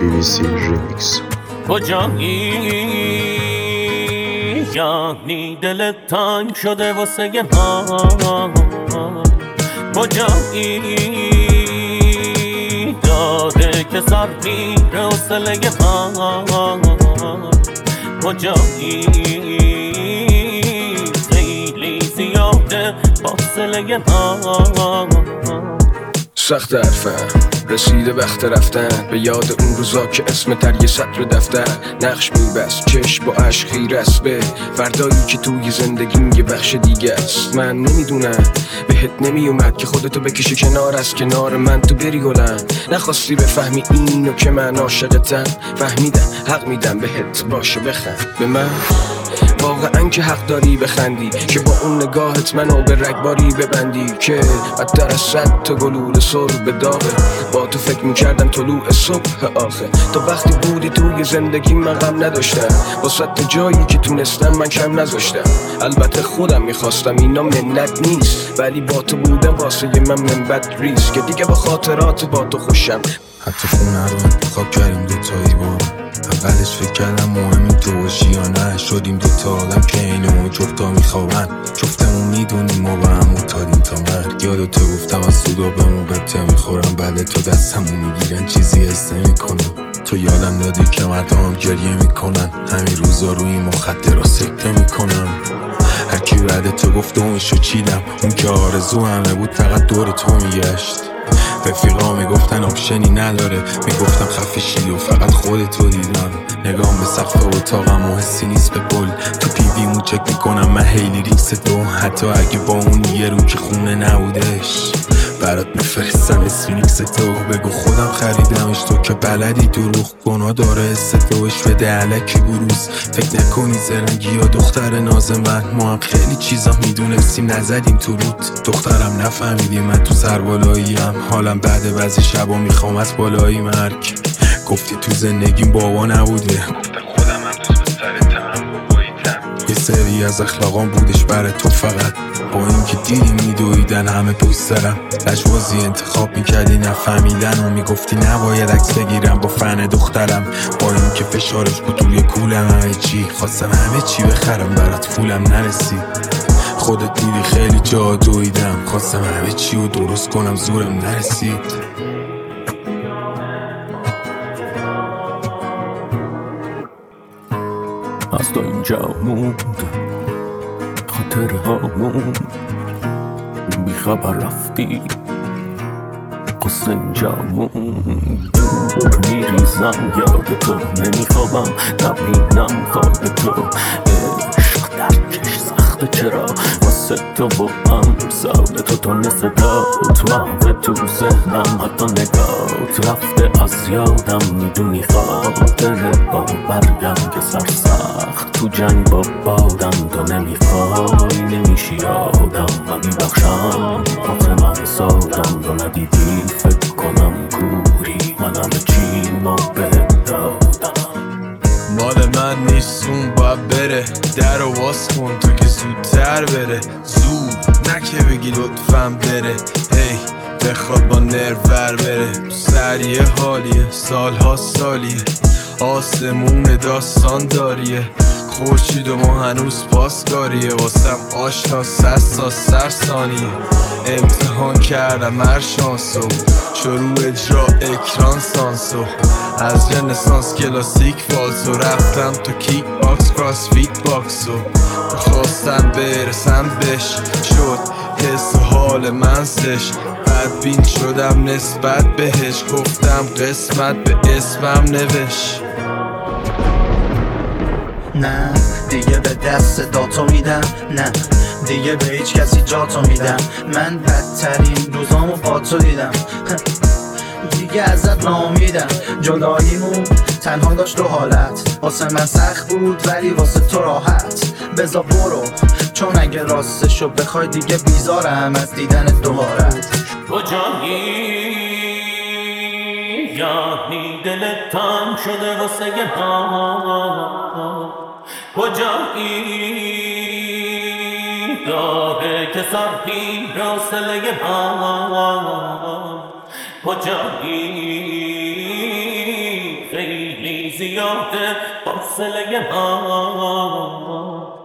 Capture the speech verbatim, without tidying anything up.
بی بی سی ریمیکس. کجایی یعنی دلت تنگ شده واسه من؟ کجایی داده که سر میره حوصله من؟ کجایی خیلی زیاده فاصله من؟ سخت حرفم رسیده وقت رفتن به یاد اون روزا که اسم تر یه سطر دفتر نقش میبست چشم با عشق خیره است به فردایی که توی زندگیم یه بخش دیگه است. من نمیدونم بهت نمیومد که خودتو بکشی کنار از کنار من تو بری گلم. نخواستی بفهمی اینو که من عاشقتم، فهمیدم حق میدم بهت باشه بخند به من. واقعا که حق داری بخندی که با اون نگاهت منو به رگباری ببندی که بدتر از صد تا گلوله سر به داغه. با تو فکر میکردم طلوع صبح آخه. تو وقتی بودی توی زندگی من غم نداشتم، با صد جایی که تونستم من کم نذاشتم. البته خودم میخواستم اینا منت نیست، ولی با تو بودم واسه من منبت ریست که دیگه با خاطرات با تو خوشم. حتی خونه رو انتخاب کردیم دوتایی با اولش فکر کردم مهمی تو باشی یا نه. شدیم دوتا آدم که اینو جفتا میخوابن، جفتمون میدونیم ما با هم متادیم تا مرگ. یادتو گفتم از سودا به موبته میخورم، بله تو دستمو میگیرن چیزی حس نمیکنم. تو یادم دادی که مردم گریه میکنن، همین روزا روی مخدر را سکته میکنم. هرکی بعد تو گفت دومشو چیدم، اون که آرزو همه بود فقط دور تو میگشت. رفیقا میگفتن آپشنی نداره، میگفتم خفه شی و فقط خودتو دیدم. نگام به سقف اتاقم و حسی نیست به گل، تو پیویمو چک میکنم من هیلی ریکس دو. حتی اگه با اون یه رو که خونه نبودش برات میفرستم اسفینیکس تو. بگو خودم خریدمش تو که بلدی دروغ گناه داره استفاش بده علکی بروز. فکر نکنی زرنگی یا دختر ناز من، ما هم خیلی چیزا میدونستیم نزدیم تو رود. دخترم نفهمیدی من تو سربالاییم، حالم بعد بعضی شبا میخوام از بالایی مرگ. گفتی تو زندگیم بابا نبوده، گفتم خودم هم دوست به سرتم باباییتم. یه سری از اخلاقام بودش برای تو فقط، با این که دیدی میدویدن همه پوست سرم. لجبازی انتخاب میکردی نفهمیدن و میگفتی نباید عکس بگیرم با فن دخترم. با این که فشارش بود روی کولم همه چی خواستم همه چی بخرم برات پولم نرسید. خودت دیدی خیلی جا دویدم، خواستم همه چی رو درست کنم زورم نرسید. از تو اینجا موند خاطره هامون، بیخبر رفتی قصه اینجا موند. دور میریزم یاد تو، نمیخوابم نبینم خواب تو. عشق درکش سخته چرا واسه تو با هم سال تو تونست داد محو تو ذهنم. حتی نگات رفته از یادم، میدونی خاطره با برگم که سرسخت تو جنگ با بادم. تو نمیخوای نمیشی آدم و میبخشم آخه من سادم. تو ندیدی فکر کنم کوری من همه چی ما بهت دادم. مال من نیست اون باید بره، در و باز کن تو که زودتر بره. زود نکه بگی لطفم بره، هی بخواد با نرور بره. سریع حالیه سالها سالیه، آسمون داستان داریه. خورشید و ما هنوز پاسکاریه، واسم آشنا سستا سرسانیه. امتحان کردم هر شانسو، شروع اجرا اکران سانسو. از رنسانس کلاسیک فالسو رفتم تو کیک باکس کراس فیت باکسو. خواستم برسم بش شد حس و حال منزش، بدبین شدم نسبت بهش. گفتم قسمت به اسمم نوش. نه دیگه به دست داتو میدم، نه دیگه به هیچ کسی جاتو میدم. من بدترین روزامو با تو دیدم، دیگه ازت ناامیدم. جداییمون تنها داشت دو حالت، واسه من سخت بود ولی واسه تو راحت. بذار برو چون اگه راستشو بخوای دیگه بیزارم از دیدن دوبارت. کجایی یعنی دلت تنگ شده واسه من؟ کجایی داره که سر پیر حوصله من؟ کجایی زیاده فاصله ما